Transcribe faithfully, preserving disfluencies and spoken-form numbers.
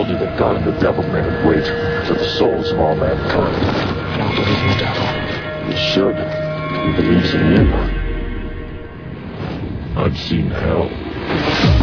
told you that God and the devil made a great for the souls of all mankind. I don't believe in the devil. You should. He believes in you. I've seen hell.